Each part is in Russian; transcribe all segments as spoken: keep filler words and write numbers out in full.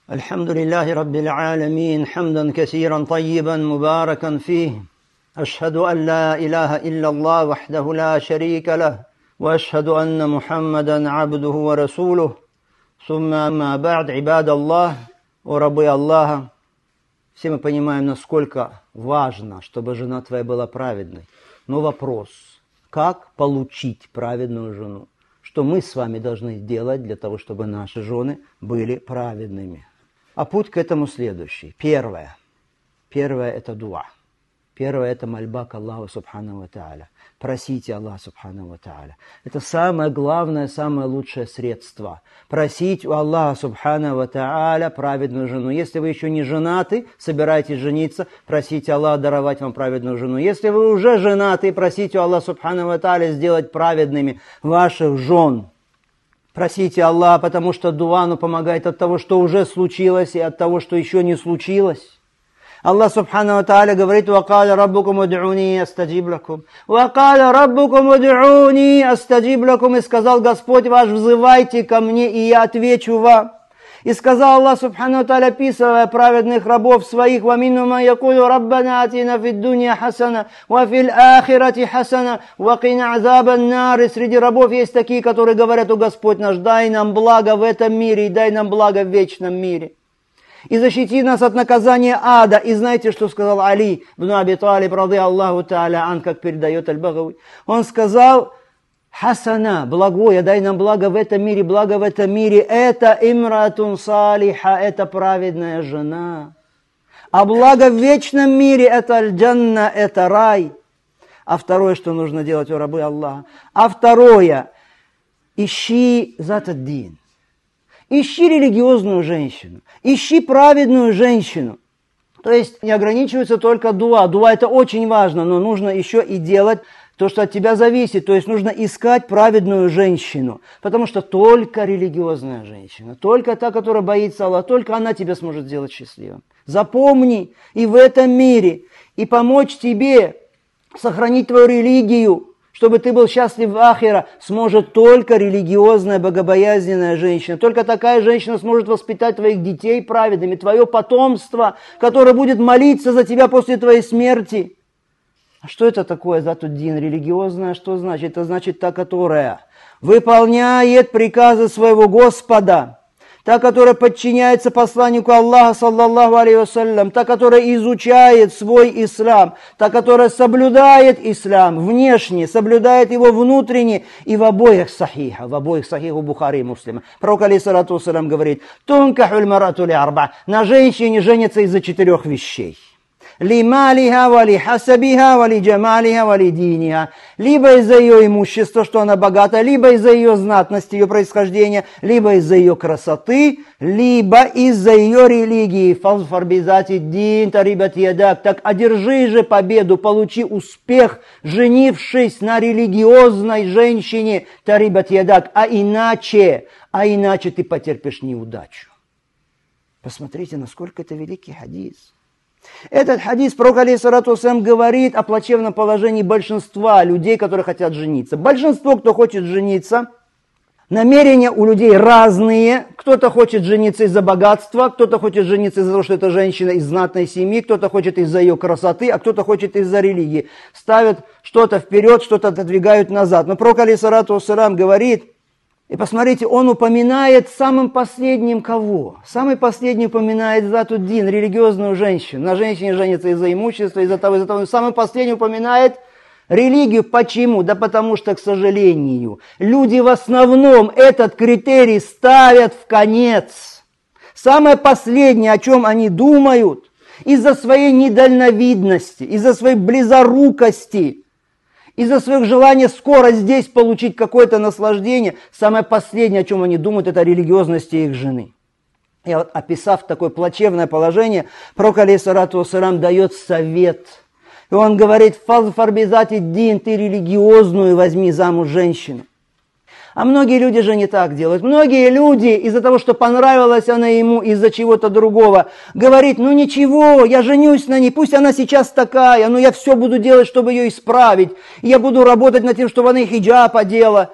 الحمد لله رب العالمين حمدا كثيرا طيبا مباركا فيه أشهد أن لا إله إلا الله وحده لا شريك له وأشهد أن محمدا عبده ورسوله ثم أما بعد عباد الله وربي Аллаха. Все мы понимаем, насколько важно, чтобы жена твоя была праведной. Но вопрос, как получить праведную жену? Что мы с вами должны сделать для того, чтобы наши жены были праведными? А путь к этому следующий. Первое. Первое – это дуа. Первое – это мольба к Аллаху Субхану ва Тааля. Просите Аллаха Субхану ва Тааля. Это самое главное, самое лучшее средство. Просить у Аллаха Субхану ва Тааля праведную жену. Если вы еще не женаты, собираетесь жениться, просите Аллаха даровать вам праведную жену. Если вы уже женаты, просите у Аллаха Субхану ва Тааля сделать праведными ваших жен. Просите Аллаха, потому что дуа помогает от того, что уже случилось, и от того, что еще не случилось. Аллах Субхану ва Тааля говорит: «Вакаля раббукум уд'уни астаджиб лакум». «Вакаля раббукум уд'уни астаджиб лакум». И сказал Господь ваш: «Взывайте ко мне, и я отвечу вам». И сказал Аллах Субхану ва Тааля, описывая праведных рабов своих: «Ва минхум ман якулу раббана атина фид дунья хасана, ва фил ахирати хасана, ва кина азабан нар». И среди рабов есть такие, которые говорят: «О Господь наш, дай нам благо в этом мире, и дай нам благо в вечном мире. И защити нас от наказания ада». И знаете, что сказал Али ибн Аби Талиб, ради Аллаху Тааля ан, как передает Аль-Багави? Он сказал: «Хасана, благое, дай нам благо в этом мире, благо в этом мире, это имратун салиха, это праведная жена. А благо в вечном мире, это аль-джанна, это рай». А второе, что нужно делать у рабы Аллаха? А второе, ищи зат-ад-дин. Ищи религиозную женщину, ищи праведную женщину. То есть не ограничивается только дуа. Дуа это очень важно, но нужно еще и делать то, что от тебя зависит. То есть нужно искать праведную женщину. Потому что только религиозная женщина, только та, которая боится Аллаха, только она тебя сможет сделать счастливым. Запомни, и в этом мире, и помочь тебе сохранить твою религию, чтобы ты был счастлив в ахира, сможет только религиозная, богобоязненная женщина. Только такая женщина сможет воспитать твоих детей праведными, твое потомство, которое будет молиться за тебя после твоей смерти. А что это такое зат-ад-дин? Религиозная, что значит? Это значит та, которая выполняет приказы своего Господа, та, которая подчиняется посланнику Аллаха, саллаллаху алейхи вассалям, та, которая изучает свой ислам, та, которая соблюдает ислам внешне, соблюдает его внутренне, и в обоих сахиха, в обоих сахиху Бухари и Муслима. Пророк алейхиссалату вассалям говорит: «Тункахуль марату ли арба». На женщине женится из-за четырех вещей. Лималиха, вали хасабиха, вали джамалиха, вали диниха. Либо из-за ее имущества, что она богата, либо из-за ее знатности, ее происхождения, либо из-за ее красоты, либо из-за ее религии. Фарбизати дин тарибат ядак. Так одержи же победу, получи успех, женившись на религиозной женщине тарибат ядак. А иначе, а иначе ты потерпишь неудачу. Посмотрите, насколько это великий хадис. Этот хадис пророк алейхиссалату вассалям говорит о плачевном положении большинства людей, которые хотят жениться. Большинство, кто хочет жениться, намерения у людей разные. Кто-то хочет жениться из-за богатства, кто-то хочет жениться из-за того, что это женщина из знатной семьи, кто-то хочет из-за ее красоты, а кто-то хочет из-за религии. Ставят что-то вперед, что-то отодвигают назад. Но пророк алейхиссалату вассалям говорит, и посмотрите, он упоминает самым последним кого? Самый последний упоминает зат-ад-дин, религиозную женщину. На женщине женится из-за имущества, из-за того, из-за того. Самый последний упоминает религию. Почему? Да потому что, к сожалению, люди в основном этот критерий ставят в конец. Самое последнее, о чем они думают, из-за своей недальновидности, из-за своей близорукости, из-за своих желаний скоро здесь получить какое-то наслаждение, самое последнее, о чем они думают, это о религиозности их жены. И вот, описав такое плачевное положение, пророк алейхиссалату вассалям дает совет. И он говорит: «Фарбизати дин, ты религиозную возьми замуж женщину». А многие люди же не так делают. Многие люди из-за того, что понравилась она ему, из-за чего-то другого, говорит: ну ничего, я женюсь на ней, пусть она сейчас такая, но я все буду делать, чтобы ее исправить. Я буду работать над тем, чтобы она хиджаб одела.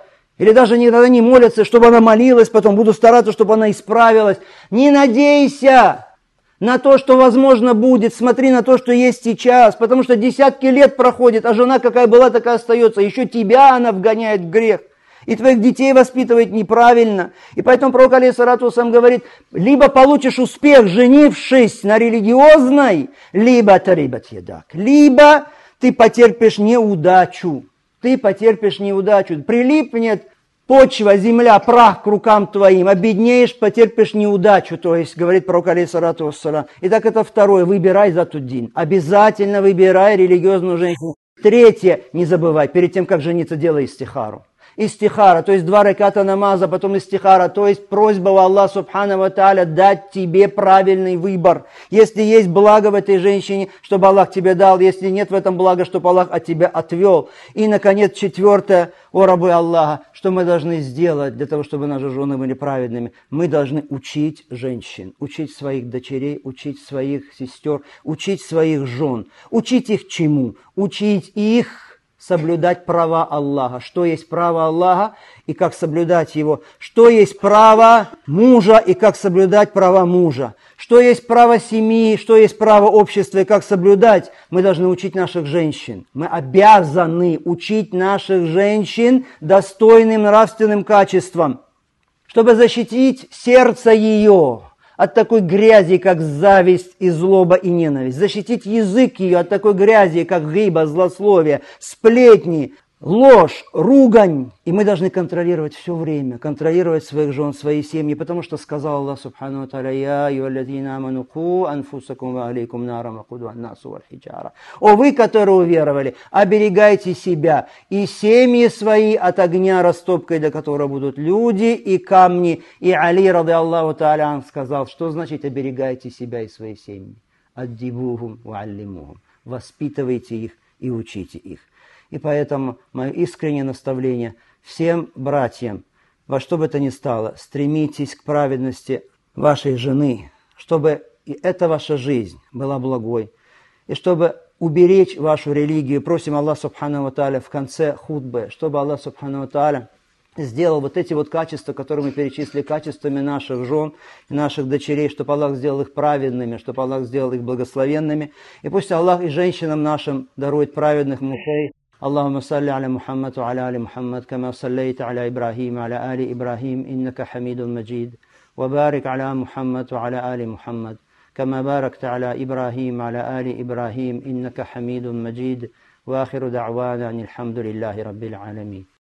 Или даже никогда не молятся, чтобы она молилась, потом буду стараться, чтобы она исправилась. Не надейся на то, что возможно будет. Смотри на то, что есть сейчас. Потому что десятки лет проходит, а жена какая была, такая остается. Еще тебя она вгоняет в грех. И твоих детей воспитывает неправильно. И поэтому пророк алейхиссалату вассалям говорит, либо получишь успех, женившись на религиозной, либо тарибат ядак, либо ты потерпишь неудачу. Ты потерпишь неудачу. Прилипнет почва, земля, прах к рукам твоим, обеднеешь, потерпишь неудачу. То есть, говорит пророк алейхиссалату вассалям. Итак, это второе. Выбирай затуддин. Обязательно выбирай религиозную женщину. Третье. Не забывай, перед тем, как жениться, делай истихару. Истихара, то есть два раката намаза, потом истихара, то есть просьба у Аллаха Субхану ва Тааля дать тебе правильный выбор. Если есть благо в этой женщине, чтобы Аллах тебе дал, если нет в этом блага, чтобы Аллах от тебя отвел. И, наконец, четвертое, о рабы Аллаха, что мы должны сделать для того, чтобы наши жены были праведными? Мы должны учить женщин, учить своих дочерей, учить своих сестер, учить своих жен. Учить их чему? Учить их соблюдать права Аллаха. Что есть право Аллаха и как соблюдать его. Что есть право мужа и как соблюдать права мужа. Что есть право семьи, что есть право общества и как соблюдать. Мы должны учить наших женщин. Мы обязаны учить наших женщин достойным нравственным качествам, чтобы защитить сердце ее от такой грязи, как зависть и злоба и ненависть. Защитить язык ее от такой грязи, как гиба, злословие, сплетни, ложь, ругань. И мы должны контролировать все время, контролировать своих жен, свои семьи, потому что сказал Аллах Субхану ва Тааля: «Я айюаллазина аману ку анфусакум ва алейкум нарам вакуду аннасу валь хиджара». О вы, которые уверовали, оберегайте себя и семьи свои от огня, растопкой до которого будут люди и камни. И Али, рады Аллаху Тааля, сказал, что значит оберегайте себя и свои семьи. Аддибухум ва аллимухум. Воспитывайте их и учите их. И поэтому мое искреннее наставление всем братьям, во что бы то ни стало, стремитесь к праведности вашей жены, чтобы и эта ваша жизнь была благой, и чтобы уберечь вашу религию. Просим Аллаха Субхану ва Тааля в конце хутбы, чтобы Аллах Субхану ва Тааля сделал вот эти вот качества, которые мы перечислили, качествами наших жен и наших дочерей, чтобы Аллах сделал их праведными, чтобы Аллах сделал их благословенными. И пусть Аллах и женщинам нашим дарует праведных мужей. اللهم صل على محمد وعلى آل محمد كما صليت على إبراهيم وعلى آل إبراهيم إنك حميد مجيد وبارك على محمد وعلى آل محمد كما باركت على إبراهيم وعلى آل إبراهيم إنك حميد مجيد وآخر دعوانا أن الحمد لله رب العالمين.